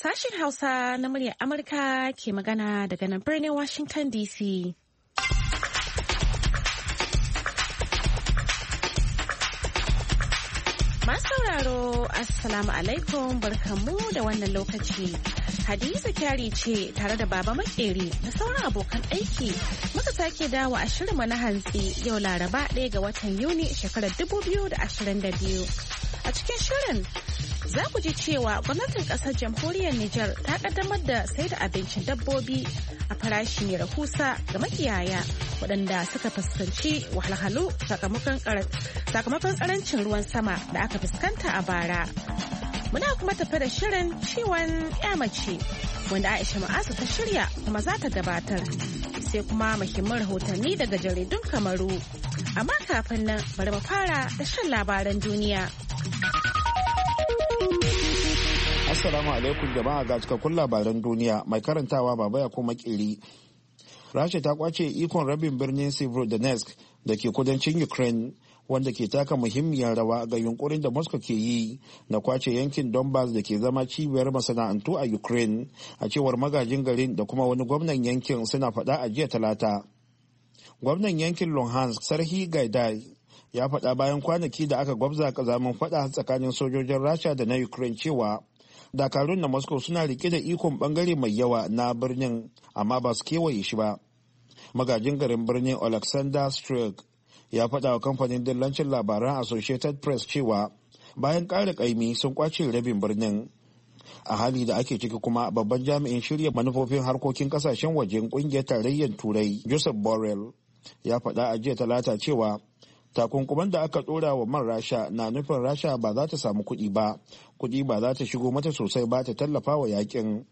Sashen Hausa na muryar Amurka ke magana daga nan birnin Washington DC. Masu sauraro, Assalamu alaikum, barkanmu da wannan lokaci. Hadiza Kyari ce tare da Baba Makeri da sauran abokan aiki muka sake dawo a shirinmu na hantsi yau Laraba 1 ga watan Yuni shekarar 2022. A cikin shirin za ku ji cewa gwamnatin kasar jamhuriyar Nijar ta kaddamar da sai da abincin dabbobi a farashi mai rahusa ga makiyaya waɗanda suka fuskanci wahalhalu sakamakon karancin ruwan sama da aka fuskanta a bara. Muna kuma tafi da shirin ciwon mace wanda Aisha Ma'azu ta shirya kuma za ta gabatar. Sai kuma muhimman rahotanni daga jaridun Kamaru. Amma kafin nan bari mu fara da shan labaran duniya. Assalamu alaikum jama'a ga cikakkun labaran duniya mai karantawa Baba ya kuma Makeri. Rasha ta kwace ikon rabin birnin Severodonetsk da ke kudancin Ukraine wanda ke taka muhimmiyar rawa ga yunkurin da Moscow ke yi na kwace yankin Donbass da ke zama cibiyar masana'antu a Ukraine, a cewar magajin garin da kuma wani gwamnan yankin suna faɗa a jiya Talata. Gwamnan yankin Luhansk Serhiy Gaidai ya faɗa bayan kwanaki da aka gwabza kazamin faɗa tsakanin sojojin Rasha da na Ukraine cewa dakarun na Moscow suna rike da ikon bangare mai yawa na birnin amma ba su kewaye shi ba. Magajin garin birnin Alexander Strelk ya faɗa wa kamfanin dillancin labaran Associated Press cewa bayan ƙara ƙaimi sun kwace rabin birnin. A hali da ake ciki kuma babban jami'in shirya manufofin harkokin kasashen wajen ƙungiyar tarayyar Turai Joseph Borrell ya faɗa a jiya Talata cewa takunkuman da aka ɗora wa man Rasha na nufin Rasha ba za ta samu kuɗi ba za ta shigo mata sosai ba ta tallafa wa yakin.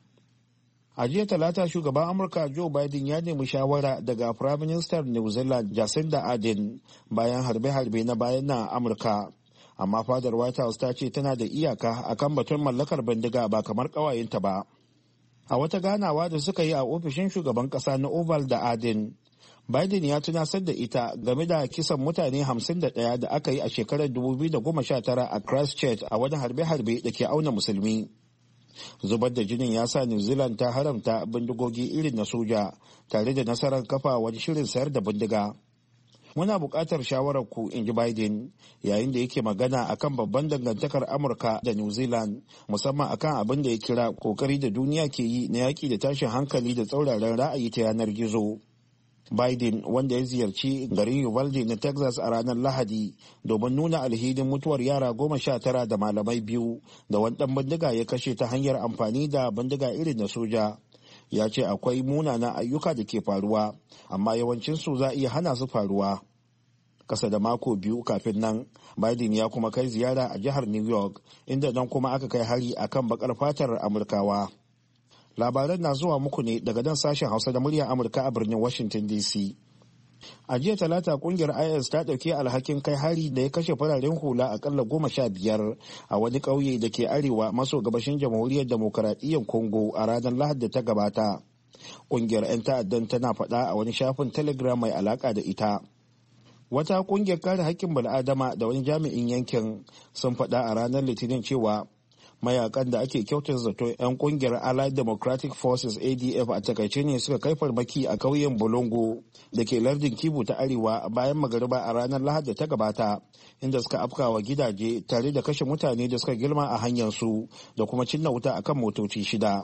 A jiya Talata shugaban Amurka Joe Biden ya nemi shawara daga Prime Minister New Zealand Jacinda Ardern bayan harbe-harbe na bayan na Amurka. Amma fadar White House ta ce tana da iyaka akan batun mallakar bindiga ba kamar ƙawayenta ba. A wata ganawa da suka yi a ofishin shugaban ƙasa na Oval da Ardern, Biden ya tunasar da ita game da kisan mutane 51 da aka yi a shekarar 2019 a Christchurch a wani harbe-harbe da ke auna musulmi. Zubar da jinin ya sa New Zealand ta haramta bindigogi irin na soja tare da nasarar kafa wani shirin sayar da bindiga. Muna buƙatar shawarar ku, in ji Biden, yayin da yake magana akan babban dangantakar Amurka da New Zealand, musamman akan abin da ya kira kokari da duniya ke yi na yaƙi da tashin hankali da tsauraran ra'ayi ta yanar gizo. Biden, wanda ya ziyarci garin Uvalde na Texas a ranar Lahadi domin nuna alhinin mutuwar yara 19 da malamai 2 da wani ɗan bindiga ya kashe ta hanyar amfani da bindiga irin na soja, ya ce akwai munanan ayyuka da ke faruwa, amma yawancinsu za a iya hana su faruwa. Kasa da mako 2 kafin nan, Biden ya kuma kai ziyara a jihar New York, inda nan kuma aka kai hari akan bakar fatar Amurkawa. Labaran na zuwa muku ne daga nan sashen Hausa da muryar Amurka a birnin Washington DC. A jiya Talata kungiyar IS ta ɗauki alhakin kai hari da ya kashe fararen hula akalla 15 a wani ƙauye da ke arewa maso gabashin jamhuriyar demokaradiyyar Congo a ranar Lahadi da ta gabata. Kungiyar 'yan ta'addan tana faɗa a wani shafin Telegram mai alaka da ita. Wata kungiyar kare haƙƙin bal'adama da wani jami'in yankin sun faɗa a ranar Litinin cewa mayakan da ake kyautar zato 'yan kungiyar Allied Democratic Forces ADF a takaice ne suka kai farmaki a ƙauyen Bolongo da ke lardin Kivu ta arewa bayan magariba a ranar Lahadi ta gabata, inda suka afkawa gidaje tare da kashe mutane da suka girma a hanyar su da kuma cinna wuta akan motoci 6.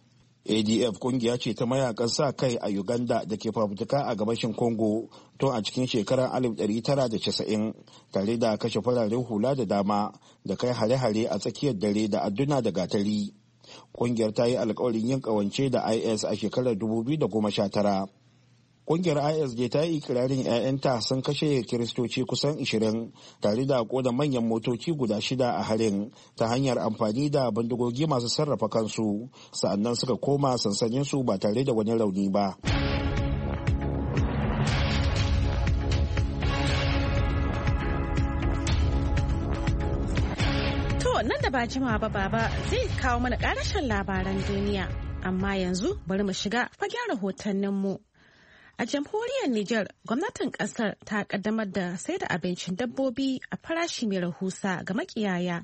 ADF kungiya ce ta mayakan sa kai a Uganda da ke fafutuka a gabashin Congo tun a cikin shekarar 1990 tare da kashe fararen hula da dama da kai hare-hare a tsakiyar dare da adduna da gatari. Kungiyar ta yi alkawarin yin kawance da IS a shekarar 2019. Kungiyar IS je ta yi ikirarin 'ya'yanta sun kashe Kiristoci kusan 20 tare da koda manyan motoci guda 6 a harin ta hanyar amfani da bindigogi masu sarrafa kansu, sa'annan suka koma sansaninsu ba tare da wani rauni ba. To nan da ba jimawa ba Baba zai kawo mana ƙarashin labaran duniya, amma yanzu bari mu shiga fagen rahotanninmu. A jamhuriyar Nijar, gwamnatin kasar ta kaddamar da sai da abincin dabbobi a farashi mai rahusa ga makiyaya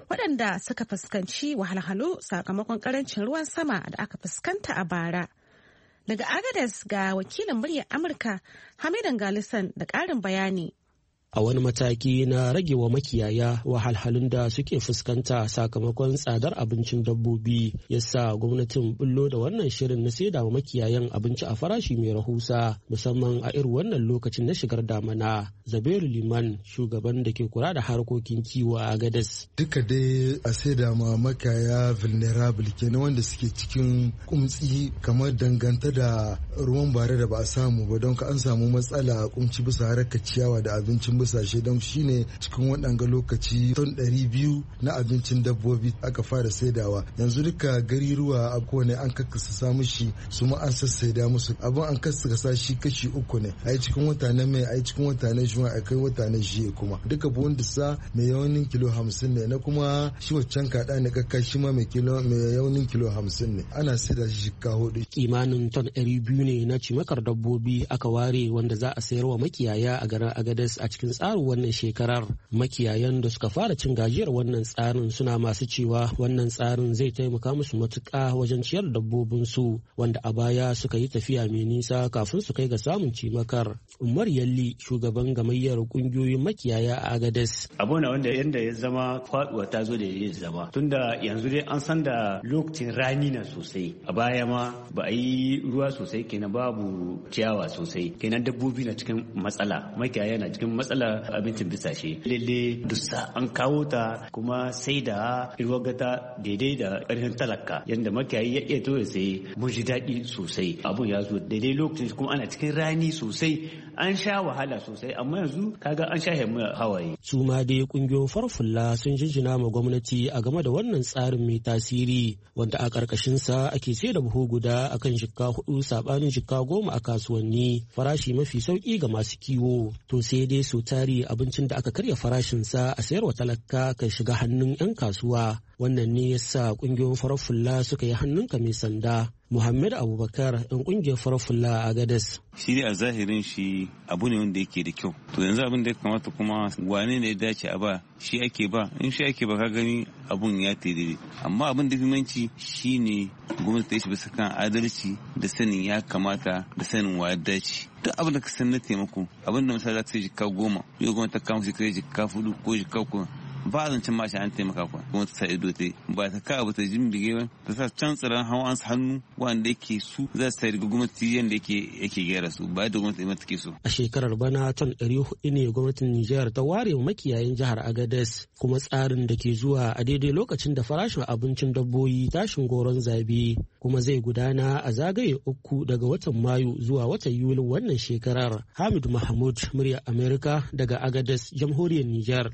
waɗanda suka fuskanci wahalhalu sakamakon ƙarancin ruwan sama da aka fuskanta a bara. Daga Agadez ga wakilin muryar Amurka Hamidan Galisan da ƙarin bayani. A wani mataki na ragewa makiyaya wahalhalun da suke fuskanta sakamakon tsadar abincin dabbobi yasa gwamnatin bullo da wannan shirin na saida wa makiyayan abinci a farashi mai rahusa musamman a irin wannan lokacin na shigar damana. Zabairu Liman shugaban da ke kula da harkokin kiwo a Agadez. Duka dai a saida ma makiyaya vulnerable kenan wanda suke cikin kumtsi kamar danganta da ruwan bare da ba a samu ba don ka an samu matsala kumci bisa harkar ciyawa da abincin busashe don shine cikin waɗanga lokaci ton 200 na abincin dabbobi aka fara saidawa. Yanzu duka gariruwa a kowane an kakkasa samu shi su ma an sassaida musu abin an kasa shi kashi 3 ne a yi cikin wata na mai a yi cikin wata na juma a kai wata na jiye kuma duka buhun disa mai yawanin kilo 50 ne na kuma shi waccan kaɗa ne kakka shi ma mai yawanin kilo 50 ne ana saida shi shika 4. Kimanin ton 200 ne na cimakar dabbobi aka ware wanda za a sayar wa makiyaya a garin Agadez a cikin tsarin wannan shekarar. Makiyayan da suka fara cin gajiyar wannan tsarin suna masu cewa wannan tsarin zai taimaka musu matuƙa wajen ciyar da dabbobinsu wanda a baya suka yi tafiya mai nisa kafin su kai ga samun cimakar. Umar Yalli shugaban gamayyar kungiyoyin makiyaya a Agadez. Abu na wanda yanda ya zama faduwa ta zo da ya zama tunda yanzu dai an san da lokacin rani na sosai a baya ma ba a yi ruwa sosai kenan babu ciyawa sosai kenan dabbobi na cikin matsala makiyaya na cikin matsala abincin bisashe lalle dussa an kawo ta kuma sai da irwagata daidai da ƙarfin talaka yanda makiyayi ya iya to ya sai mun ji daɗi sosai abun ya zo daidai lokacin kuma ana cikin rani sosai an sha wahala sosai amma yanzu kaga an sha hawaye. Su ma dai kungiyoyin farfulla sun jinjina ma gwamnati a game da wannan tsarin mai tasiri wanda a ƙarƙashin sa ake sai da buhu guda akan jikka 4 sabanin jikka 10 a kasuwanni farashi mafi sauki ga masu kiwo. To sai dai su tari abincin da aka karya farashin sa a sayarwa talaka kan shiga hannun 'yan kasuwa. Wannan ne yasa kungiyoyin farfulla suka yi hannunka mai sanda. Muhammad Abubakar ɗan ƙungiyar farfulla a Agadez. Shi dai a zahirin shi abu ne wanda yake da kyau. To yanzu abin da ya kamata kuma wane ne ya dace a ba shi ake ba in shi ake ba ka gani abun ya daidai. Amma abin da fi shi ne gwamnati ta yi shi bisa kan adalci da sanin ya kamata da sanin wa ya dace. Duk abin da ka san na taimako abin da misali za ta sai jikka 10 yau gwamnati ta kama shi kai jikka 4 ko jikka 3 ba a zancen mashi an taimaka kuwa kuma ta sa ido ta ba ta kawo ta jimbige ba ta sa can tsiran hawan hannu wanda yake su za su tare gwamnati yadda yake gyara su ba da gwamnati mata ke so. A shekarar bana ton 400 ne gwamnatin Nijar ta ware makiyayin jihar Agadez kuma tsarin da ke zuwa a daidai lokacin da farashin abincin dabbobi tashin goron zabi kuma zai gudana a zagaye 3 daga watan Mayu zuwa watan Yulin wannan shekarar. Hamid Mahmud murya Amerika daga Agadez jamhuriyar Nijar.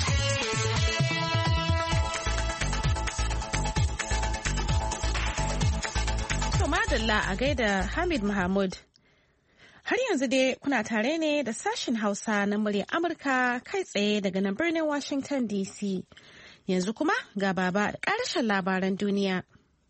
Madalla a gaida Hamid Mahmud. Har yanzu dai kuna tare ne da sashen Hausa na muryar Amurka kai tsaye daga nan birnin Washington DC. Yanzu kuma ga baba da ƙarashin labaran duniya.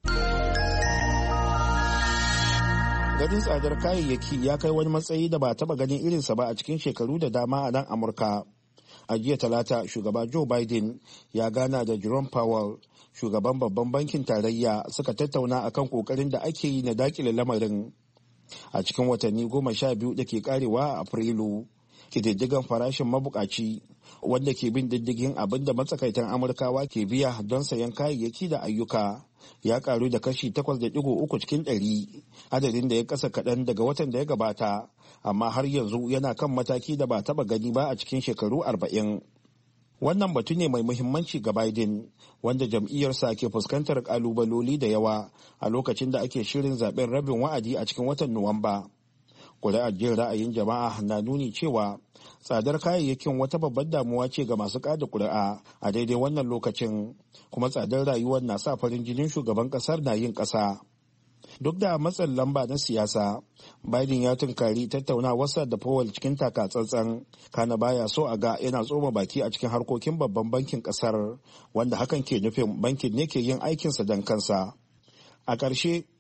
Ganin tsadar kayayyaki ya kai wani matsayi da ba taba ganin irinsa ba a cikin shekaru da dama a nan Amurka. A jiya Talata, shugaba Joe Biden ya gana da Jerome Powell, shugaban babban bankin tarayya, suka tattauna akan kokarin da ake yi na dakile lamarin. A cikin watanni 12 da ke karewa a Afrilu, kididdigan farashin mabukaci wanda ke bin diddigin abin da matsakaitan Amurkawa ke biya don sayan kayayyaki da ayyuka ya karu da kashi 8.3 cikin 100, adadin da ya kasa kaɗan daga watan da ya gabata, amma har yanzu yana kan mataki da ba taba gani ba a cikin shekaru 40. Wannan batu ne mai muhimmanci ga Biden, wanda jam'iyyarsa ke fuskantar kalubaloli da yawa a lokacin da ake shirin zaben rabin wa'adi a cikin watan Nuwamba. Kuri'ar jin ra'ayin jama'a na nuni cewa tsadar kayayyakin wata babbar damuwa ce ga masu kada kuri'a a daidai wannan lokacin, kuma tsadar rayuwar na sa farin jinin shugaban kasar na yin ƙasa. Duk da matsin lamba na siyasa, Biden ya tunkari tattaunawarsa da Powell cikin takatsantsan, kana baya so a ga yana tsoma baki a cikin harkokin babban bankin kasar, wanda hakan ke nufin bankin ne ke yin aikinsa don kansa. A ƙarshe,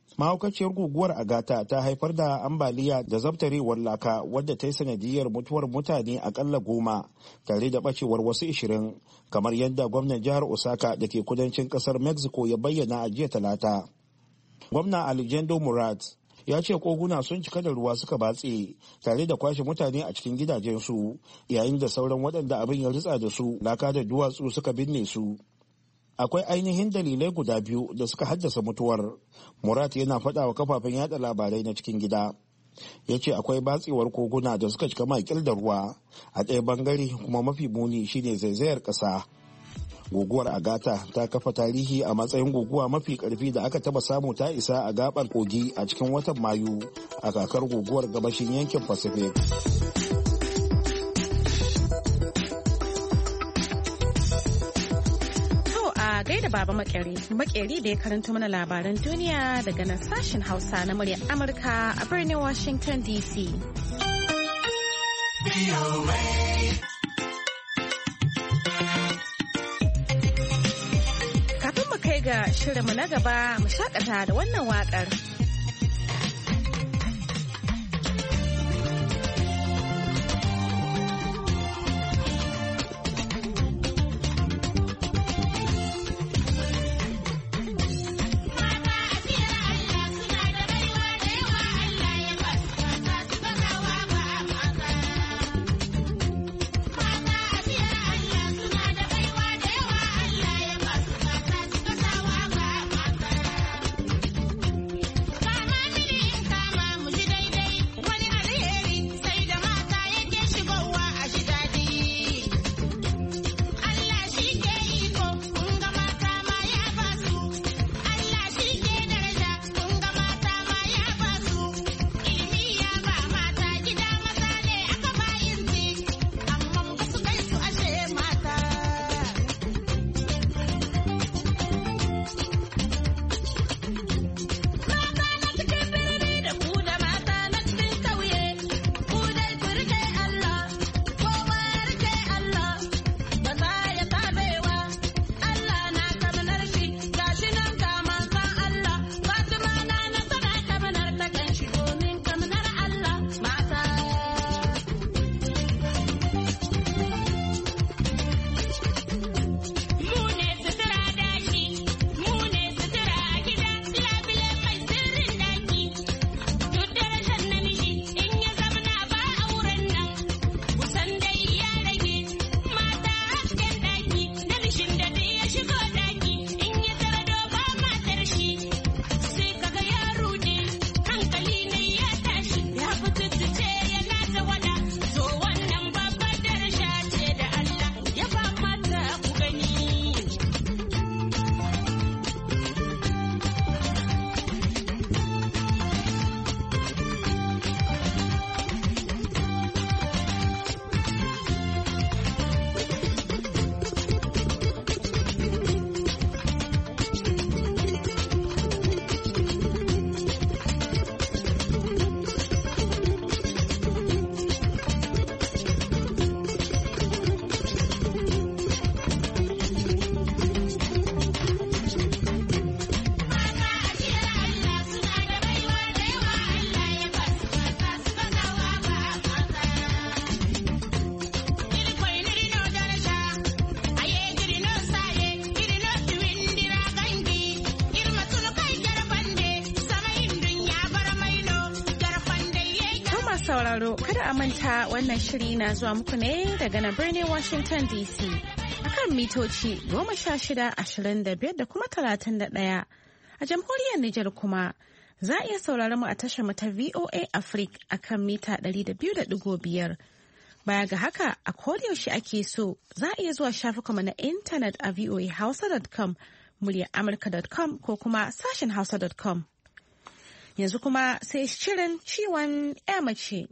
Mahaukaciyar guguwar Agata ta haifar da ambaliya da zabtarewar laka wadda ta yi sanadiyar mutuwar mutane akalla 10 tare da bacewar wasu 20, kamar yadda gwamnan jihar Osaka da ke kudancin kasar Mexico ya bayyana a jiya Talata. Gwamna Alejandro Murat ya ce koguna sun cika da ruwa suka batse tare da kwashe mutane a cikin gidajensu, yayin da sauran waɗanda abin ya ritsa da su laka da duwatsu suka binne su. Akwai ainihin dalilai guda 2 da suka haddasa mutuwar. Murat yana faɗa wa kafafen yada labarai na cikin gida. Ya ce akwai batsewar koguna da suka cika makil da ruwa, a ɗaya bangare kuma mafi muni shine zaizayar ƙasa. Guguwar Agata ta kafa tarihi a matsayin guguwa mafi ƙarfi da aka taba samu ta isa a gabar kogi a cikin watan Mayu a kakar guguwar gabashin yankin Pacific. Gaida Baba Makeri da ya karanto mana labaran duniya daga nan sashen Hausa na muryar Amurka a birnin Washington DC. Kafin mu kai ga shirinmu na gaba, mu shakata da wannan waƙar. sauraro kada a manta wannan shiri na zuwa muku ne daga na birnin Washington DC akan mitoci 1625 da kuma 31 a jamhuriyar Nijar kuma za a iya saurara mu a tashar mu ta VOA Africa akan mita 200.5. Baya ga haka a yaushe ake so za a iya zuwa shafukanmu na intanet a voahausa.com, muryaramurka.com ko kuma sashen hausa.com. Yanzu kuma sai shirin ciwon ya mace.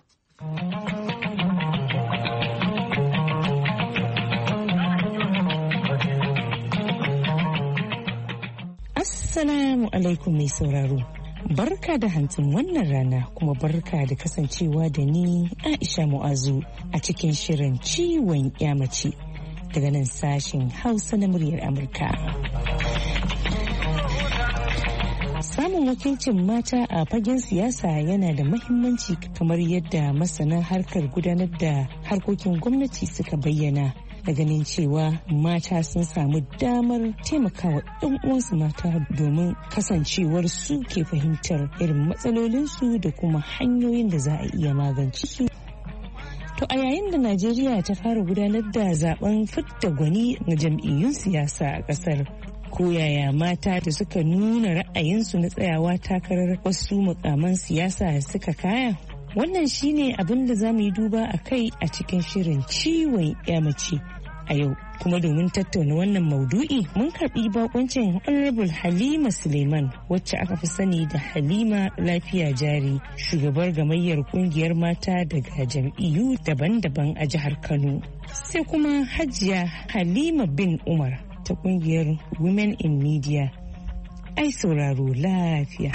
Assalamu alaikum mai sauraro. Barka da hantsin wannan rana kuma barka da kasancewa da ni Aisha Mu'azu a cikin shirin ciwon ya mace daga nan sashen Hausa na muryar Amurka. Samun wakilcin mata a fagen siyasa yana da mahimmanci kamar yadda masana harkar gudanar da harkokin gwamnati suka bayyana. Da ganin cewa mata sun samu damar taimakawa ɗan uwansu mata domin kasancewar su ke fahimtar irin matsalolinsu da kuma hanyoyin da za a iya magance su. To a yayin da Najeriya ta fara gudanar da zaben fidda gwani na jam'iyyun siyasa a ƙasar, ko yaya mata da suka nuna ra'ayinsu na tsayawa takarar wasu mukaman siyasa suka kaya? Wannan shine abin da za mu yi duba a kai a cikin shirin ciwon mace a yau. Kuma domin tattauna wannan maudu'i mun karbi bakoncin Honorable Halima Suleiman, wacce aka fi sani da Halima Lafiya Jari, shugabar gamayyar kungiyar mata daga jam'iyyu daban-daban a jihar Kano. Sai kuma Hajiya Halima bin Umar ta kungiyar Women in Media. Ai sauraro lafiya.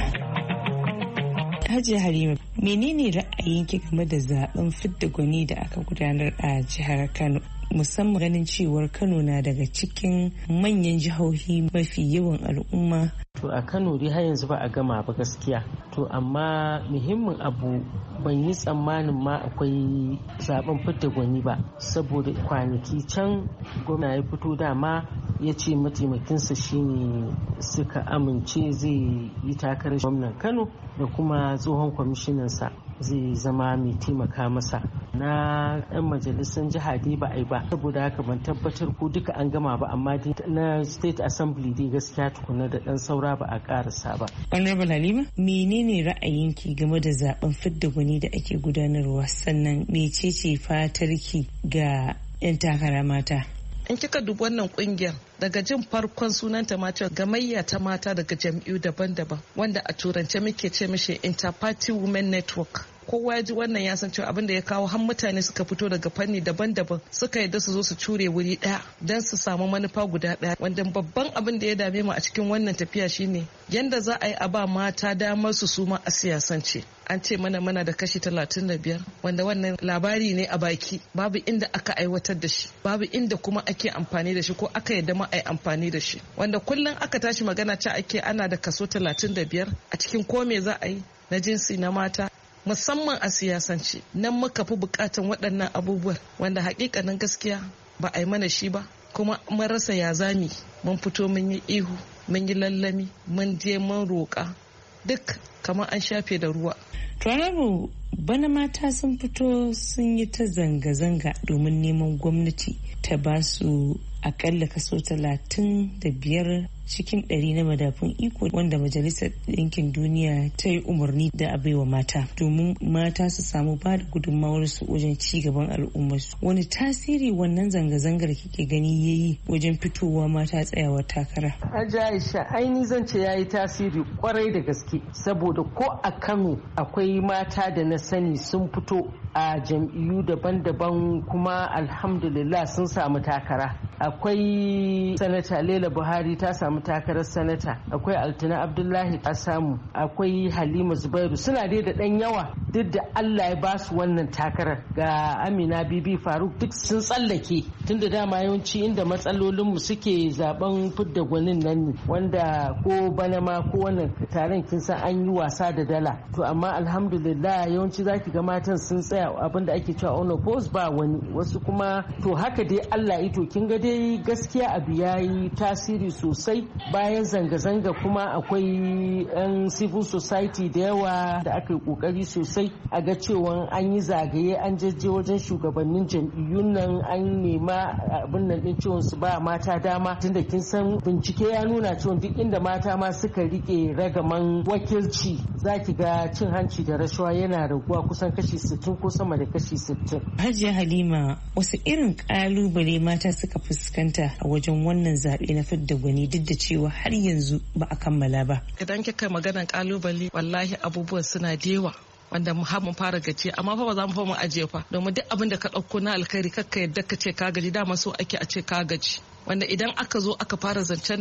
Hajiya Halima, menene ra'ayinki game da zaben fidda gwani da aka gudanar a jihar Kano? Musamman ganin cewar Kano na daga cikin manyan jihohi mafi yawan al'umma. To a Kano dai har yanzu ba a gama ba gaskiya. To amma muhimmin abu, ban yi tsammanin ma akwai zaben fidda gwani ba, saboda kwanaki can gwamna ya fito dama ya ce mataimakinsa shine suka amince zai yi takarar gwamnan Kano da kuma tsohon kwamishinansa zai zama mai taimaka masa. Na 'yan majalisar jiha dai ba a yi ba, saboda haka ban tabbatar ko duka an gama ba, amma dai na state assembly dai gaskiya tukuna da dan saura ba a karasa ba. Honorable Halima, menene ra'ayinki game da zaben fidda gwani da ake gudanarwa, sannan mecece fatarki ga 'yan takara mata? In kika dubi wannan kungiyar, daga jin farkon sunanta ma cewa gamayya ta mata daga jam'iyyu daban-daban, wanda a turance muke ce mishi Interparty Women Network. Kowa ya ji wannan ya san cewa abin da ya kawo har mutane suka fito daga fanni daban-daban suka yadda su zo su cure wuri daya don su samu manufa guda daya, wanda babban abin da ya dame mu a cikin wannan tafiya shine yanda za a yi a ba mata damar su suma a siyasance. An ce mana da kashi 35, wanda wannan labari ne a baki, babu inda aka aiwatar da shi, babu inda kuma ake amfani da shi ko aka yadda ma a yi amfani da shi, wanda kullum aka tashi magana ce ake ana da kaso 35 a cikin ko me za a yi na jinsi na mata, musamman a siyasance. Nan muka fi bukatan waɗannan abubuwan, wanda hakikanin gaskiya ba a yi mana shi ba, kuma mun rasa ya zami. Mun fito mun yi ihu, mun yi lallami, mun je mun roƙa, duk kamar an shafe da ruwa. Honorable, bana mata sun fito sun yi ta zanga-zanga domin neman gwamnati ta ba su akalla kaso 35 cikin 100 na madafun iko wanda Majalisar Ɗinkin Duniya ta yi umarni da a baiwa mata, domin mata su samu ba da gudunmawarsu wajen ci gaban al'ummarsu. Wani tasiri wannan zanga-zangar kike gani yayi wajen fitowa mata tsayawa takara? Aisha, aini zan ce yayi tasiri kwarai da gaske, saboda ko a Kano akwai mata da na sani sun fito a jam'iyyu daban-daban, kuma alhamdulillah sun samu takara. Akwai sanata Laila Buhari ta samu takarar sanata, akwai Altina Abdullahi ta samu, akwai Halima Zubairu, suna dai da ɗan yawa duk da Allah ya ba su wannan takarar. Ga Amina Bibi Faruk duk sun tsallake, tunda dama yawanci inda matsalolinmu suke zaben fidda gwanin nan ne, wanda ko bana ma ko wannan taron kin san an yi wasa da dala. To amma alhamdulillah yawanci zaki ga matan sun tsaya abinda ake cewa on post ba wani, wasu kuma to haka dai Allah ito. Kin ga dai gaskiya abu yayi tasiri sosai. Bayan zanga-zanga kuma akwai yan civil society da yawa da aka yi kokari sosai a ga cewa an yi zagaye, an jajje wajen shugabannin jam'iyyun nan, an nema abin nan din cewa su ba mata dama, tunda kin san bincike ya nuna cewa duk inda mata ma suka rike ragaman wakilci zaki ga cin hanci da rashawa yana raguwa kusan kashi 60 ko sama da kashi 60. Hajiya Halima, wasu irin kalubale mata suka fuskanta a wajen wannan zaɓe na fidda gwani duk da cewa har yanzu ba a kammala ba? Idan kika maganan kalubale, wallahi abubuwan suna da yawa wanda mu har mun fara gaji, amma fa ba za mu fa mu ajiye fa, domin duk abin da ka ɗauko na alkhairi kakka yadda ka ce ka gaji, dama so ake a ce ka gaji, wanda idan aka zo aka fara zancen nan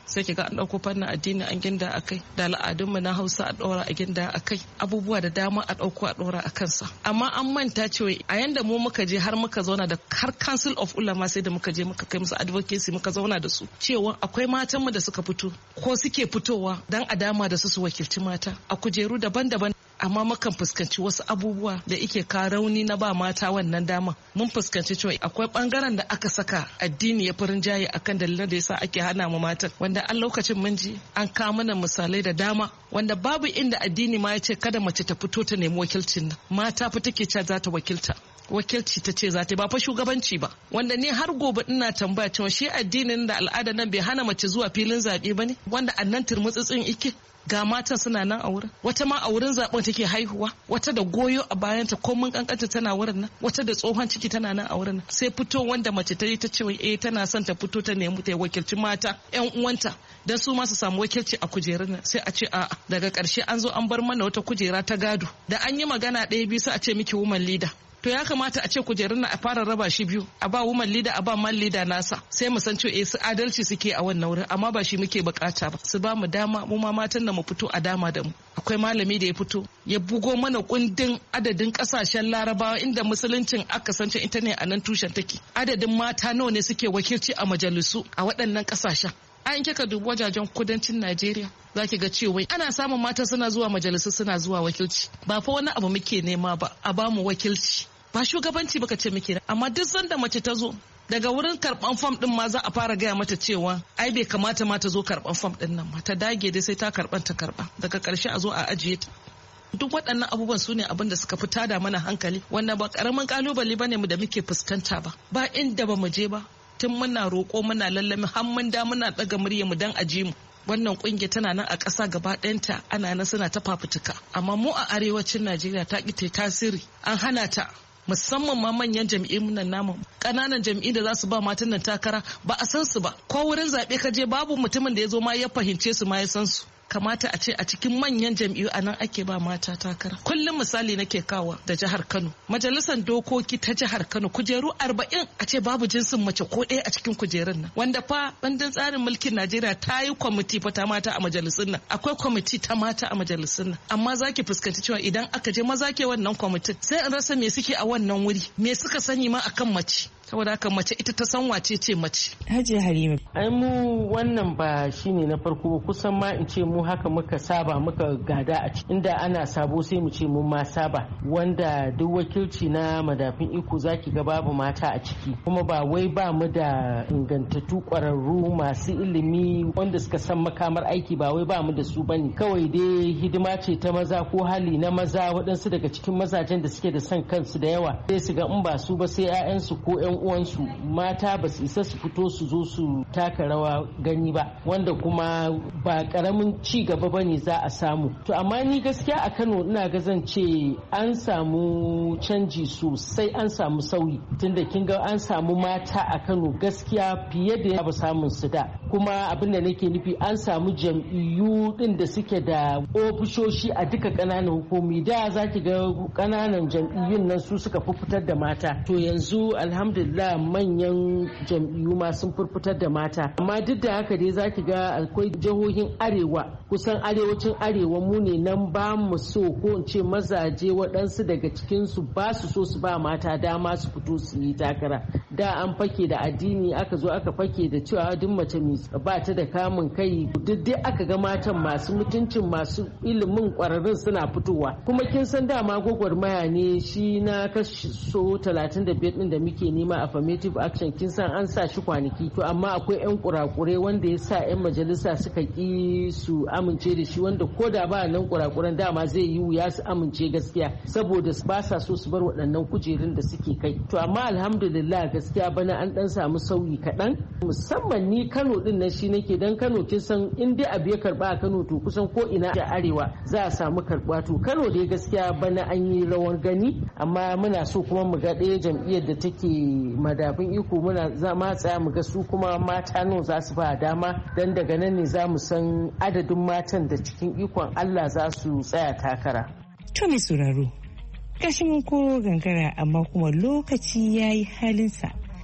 sai ki ga an ɗauko fannin addini an ginda a kai, da al'adunmu na Hausa a ɗora a ginda a kai, abubuwa da dama a ɗauko a ɗora a kansa. Amma an manta cewa a yanda mu muka je har muka zauna da har Council of Ulama sai da muka je muka kai musu advocacy muka zauna da su cewa akwai matanmu da suka fito ko suke fitowa dan a dama da su wakilci mata a kujeru daban-daban, amma mukan fuskanci wasu abubuwa da ike ka rauni na ba mata wannan dama. Mun fuskanci cewa akwai bangaren da aka saka addini ya furin jaye akan dalilan da yasa ake hana mu matan, wanda an lokacin mun ji an kawo mana misalai da dama wanda babu inda addini ma ya ce kada mace ta fito ta nemi wakilcin nan. Mata fa take cewa za ta wakilci ta ce za ta ba fa shugabanci ba, wanda ne har gobe ina tambaya cewa shi addinin da al'ada nan bai hana mace zuwa filin zaɓe ba ne, wanda annan turmutsutsin ike ga matan suna nan a wurin, wata ma a wurin zaben take haihuwa, wata da goyo a bayanta ko mun kankanta tana wurin nan, wata da tsohon ciki tana nan a wurin nan. Sai fito wanda mace ta yi ta ce tana son ta fito ta nemi ta wakilci mata yan uwanta dan su ma su samu wakilci a kujerun nan, sai a ce a'a, daga karshe an zo an bar mana wata kujera ta gado da an yi magana ɗaya biyu sai a ce miki woman leader. To ya kamata a ce kujerun a fara raba shi biyu, a ba woman leader a ba man leader nasa, sai mu san cewa su adalci suke a wannan wurin, amma ba shi muke bukata ba. Su ba mu dama mu ma matan da mu fito a dama da mu. Akwai malami da ya fito ya bugo mana kundin adadin kasashen Larabawa inda musuluncin aka san cewa ita ne a nan tushen take. Adadin mata nawa ne suke wakilci a majalisu a waɗannan kasashen. An kika dubi wajajen kudancin Najeriya za ki ga cewa ana samun mata suna zuwa majalisu suna zuwa wakilci. Ba fa wani abu muke nema ba, a ba mu wakilci. Ba shugabanci baka ce muke, amma duk sanda mace ta zo daga wurin karban fam din ma za a fara gaya mata cewa ai bai kamata ma ta zo karban fam din nan ma, ta dage dai sai ta karba daga karshe a zo a ajiye ta. Duk waɗannan abubuwan su ne abin da suka fi tada mana hankali, wannan ba karamin kalubale bane mu da muke fuskanta ba inda ba mu je ba, tun muna roƙo muna lallami har mun da muna ɗaga murya mu dan aji mu. Wannan kungiya tana nan a ƙasa gaba ɗayanta, ana nan suna ta fafutuka, amma mu a arewacin Najeriya ta ƙi ta tasiri, an hana ta. Musamman ma manyan jam'iyyun nan namu, ƙananan jam'iyyu da za su ba matan nan takara ba a san su ba, ko wurin zaɓe ka je babu mutumin da ya zo ma ya fahimce su ma ya san su. Kamata a ce a cikin manyan jam'iyyu a nan ake ba mata takara. Kullum misali nake kawa da jihar Kano, majalisar dokoki ta jihar Kano kujeru 40 a ce babu jinsin mace ko ɗaya a cikin kujerun nan, wanda fa bandin tsarin mulkin Najeriya ta yi kwamiti fa ta mata a majalisun nan, akwai kwamiti ta mata a majalisun nan, amma zaki fuskanci cewa idan aka je maza ke wannan kwamitin sai in rasa me suke a wannan wuri, me suka sani ma akan mace. Saboda haka mace ita ta san wace ce mace. Hajiya Halima. Ai mu wannan ba shine na farko, kusan ma in ce mu haka muka saba muka gada a ciki, inda ana sabo sai mu ce mun ma saba, wanda duk wakilci na madafin iko zaki ga babu mata a ciki, kuma ba wai ba mu da ingantattu kwararru masu ilimi wanda suka san makamar aiki, ba wai ba mu da su bane, kawai dai hidima ce ta maza ko hali na maza, waɗansu daga cikin mazajen da suke da son kansu da yawa sai su ga in ba su ba sai 'ya'yansu ko 'yan uwansu mata ba su isa su fito su zo su taka rawa gani ba, wanda kuma ba karamin ci gaba bane za a samu. To amma ni gaskiya a Kano ina ga zan ce an samu canji sosai, an samu sauyi, tunda kin ga an samu mata a Kano gaskiya fiye da ba samun su da, kuma abin da nake nufi an samu jam'iyyu din da suke da ofishoshi a duka kananan hukumi. Da za ki ga kananan jam'iyyun nan su suka fi fitar da mata, to yanzu alhamdulillah manyan jam'iyyu ma sun furfutar da mata, amma duk da haka dai zaki ga akwai jihohin arewa, kusan arewacin arewa mu ne nan ba mu so, ko in ce mazaje waɗansu daga cikin su ba su so su ba mata dama su fito su yi takara. Da an fake da addini, aka zo aka fake da cewa duk mace ba ta da kamun kai, duk dai aka ga matan masu mutuncin masu ilimin kwararrun suna fitowa. Kuma kin san dama gwagwarmaya ne shi na kaso 35 din da muke nema affirmative action, kin san an sa shi kwanaki, to amma akwai 'yan kurakure wanda ya sa 'yan majalisa suka ki su amince da shi, wanda ko da ba nan kurakuren dama zai yi wuya su amince gaskiya, saboda ba sa so su bar waɗannan kujerun da suke kai. To amma alhamdulillah gaskiya bana an dan samu sauyi kaɗan, musamman ni Kano din nan shi nake, dan Kano kin san in dai abu ya karba a Kano to kusan ko ina a arewa za a samu karɓa. To Kano dai gaskiya bana an yi rawar gani, amma muna so kuma mu ga ɗaya jam'iyyar da take madafin iko, muna zama tsaya mu ga su kuma mata nan za su ba dama, dan daga nan ne za mu san adadin matan da cikin ikon Allah za su tsaya takara. To mai sauraro, gashi mun koro gangara amma kuma lokaci ya yi halinsa.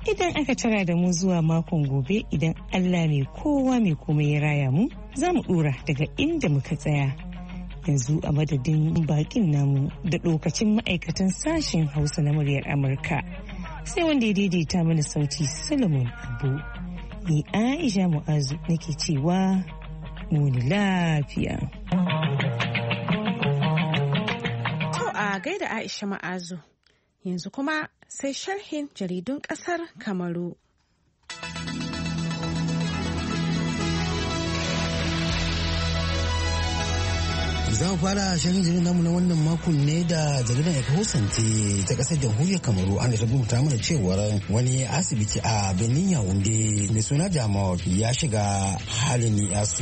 Idan aka tara da mu zuwa makon gobe idan Allah mai kowa mai komai ya raya mu, za mu dora daga inda muka tsaya. Yanzu a madadin bakin namu da lokacin ma'aikatan sashen Hausa na muryar Amurka. Sai wanda ya daidaita mana sauti Solomon Abu. Ni Aisha Mu'azu nake cewa muni lafiya. To a gaida Aisha Mu'azu. Yanzu kuma sai sharhin jaridun ƙasar Kamaru. Za mu fara shirin jirgin namu na wannan makon ne da jaridar Ekahusante ta kasar jamhuriyar Kamaru an da ta rubuta mana cewar wani asibiti a Benin Yaounde mai suna Jamot ya shiga halin yasu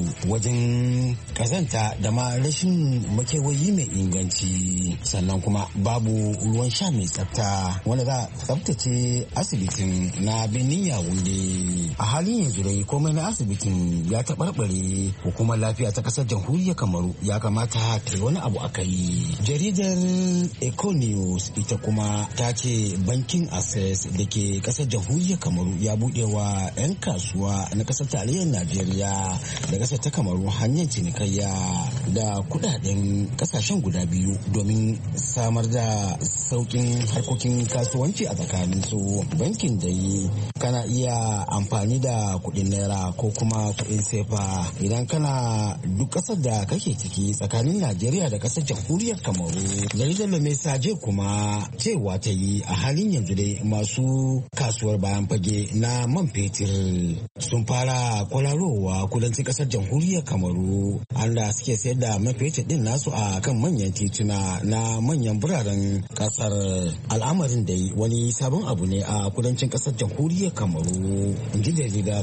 wajen kazanta da ma rashin makewayi mai inganci, sannan kuma babu ruwan sha mai tsafta wanda za a tsaftace asibitin na Benin Yaounde. A halin yanzu dai komai na asibitin ya taɓarɓare. Hukumar lafiya ta kasar jamhuriyar Kamaru ya kamata ta yi wani abu aka yi. Jaridar Econews ita kuma ta ce bankin Access da ke kasar jamhuriyar Kamaru ya buɗe wa 'yan kasuwa na kasar tarayyar Najeriya da kasar ta Kamaru hanyar cinikayya da kudaden kasashen guda biyu domin samar da sauƙin harkokin kasuwanci a tsakanin su. Bankin da yi kana iya amfani da kuɗin naira ko kuma kuɗin sefa idan kana duk ƙasar da kake ciki tsakanin Najeriya da kasar jamhuriyar Kamaru. Jaridar Lomesaje kuma cewa ta yi a halin yanzu dai masu kasuwar bayan fage na man fetur sun fara kwararowa kudancin kasar jamhuriyar Kamaru, anda suke sayar da man fetur din nasu a kan manyan tituna na manyan biraren kasar. Al'amarin dai wani sabon abu ne a kudancin kasar jamhuriyar Kamaru, inji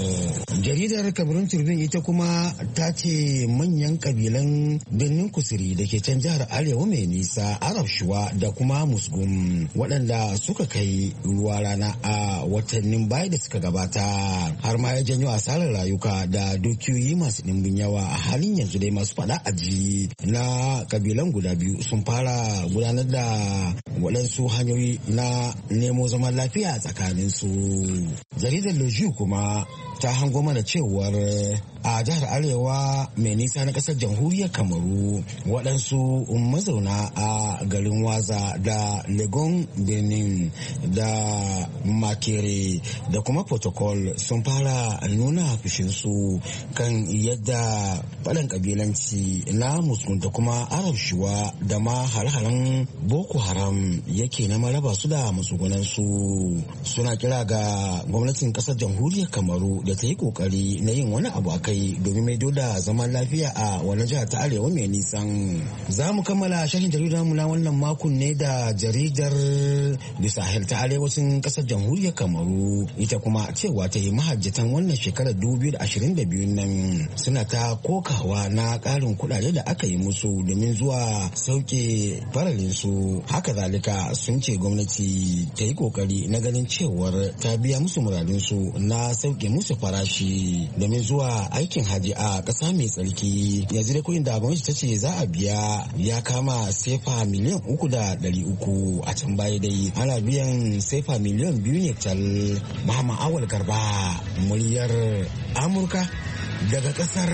jaridar Kamarun Tribune ita kuma ta ce manyan kabilan birnin Kusuri da ke can jihar Arewa mai nisa, Arab Shuwa da kuma Musgum, waɗanda suka kai ruwa rana a watannin baya da suka gabata har ma ya janyo asarar rayuka da dukiyoyi masu ɗimbin yawa. A halin yanzu dai masu faɗa aji na kabilan guda biyu sun fara gudanar da waɗansu hanyoyi na nemo zaman lafiya a tsakanin su. Jaridar Lojiyu kuma ta hango mana cewar a jihar Arewa mai nisa na ƙasar jamhuriyar Kamaru waɗansu mazauna a garin Waza da Legon Benin da Makere da kuma Protocol sun fara nuna fushinsu kan yadda faɗan ƙabilanci na Muslim da kuma Arab Shuwa da ma har-haren Boko Haram yake na maraba su da matsugunansu. Suna kira ga gwamnatin ƙasar jamhuriyar Kamaru da ta yi ƙoƙari na yin wani abu a kai domin maido da zaman lafiya a wani jihar ta Arewa mai nisan. Za mu kammala sharhin jaridar mu na wannan makon ne da jaridar The Sahel ta arewacin kasar jamhuriyar Kamaru. Ita kuma cewa ta yi mahajjatan wannan shekarar 2022 nan suna ta kokawa na ƙarin kuɗaɗe da aka yi musu domin zuwa sauke faralin su. Haka zalika sun ce gwamnati ta yi kokari na ganin cewar ta biya musu muradin su na sauke musu farashi domin zuwa aikin haji a ƙasa mai tsarki. Yanzu da kuɗin da gwamnati ta ce za a biya ya kama sefa miliyan 300,300. A can baya dai ana biyan sefa miliyan 2 ne tal. Muhammad Awal Garba, muryar Amurka daga ƙasar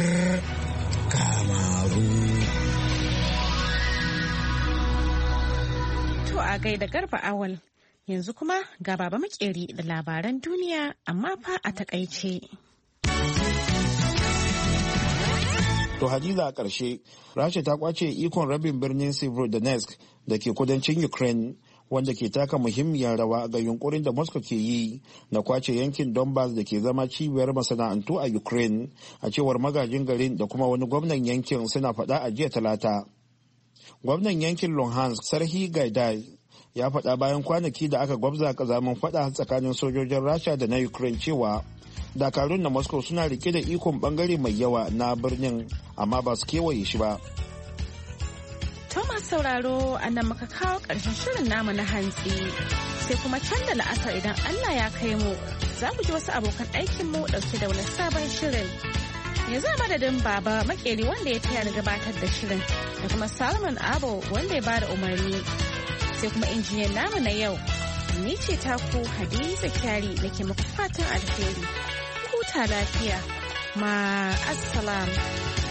Kamaru. To a gaida Garba Awal, yanzu kuma ga Baba Makeri da labaran duniya amma fa a takaice. To Hadiza a ƙarshe, Rasha ta kwace ikon rabin birnin Severodonetsk da ke kudancin Ukraine, wanda ke taka muhimmiyar rawa ga yunkurin da Moscow ke yi na kwace yankin Donbass da ke zama cibiyar masana'antu a Ukraine, a cewar magajin garin da kuma wani gwamnan yankin suna faɗa a jiya Talata. Gwamnan yankin Luhansk, Serhiy Gaidai, ya faɗa bayan kwanaki da aka gwabza kazamin faɗa tsakanin sojojin Rasha da na Ukraine cewa dakarun na Moscow suna rike da ikon bangare mai yawa na birnin amma ba su kewaye shi ba. Thomas sauraro a nan muka kawo ƙarshen shirin namu na hantsi, sai kuma can da la'asar idan Allah ya kai mu za ku ji wasu abokan aikin mu ɗauke da wani sabon shirin. Yanzu a madadin Baba Makeri wanda ya taya ni gabatar da shirin da kuma Salman Abo wanda ya bada umarni, sai kuma injiniyan namu na yau ni ce taku Hadiza Kyari da ke muku fatan alheri. Huta lafiya. Ma assalam.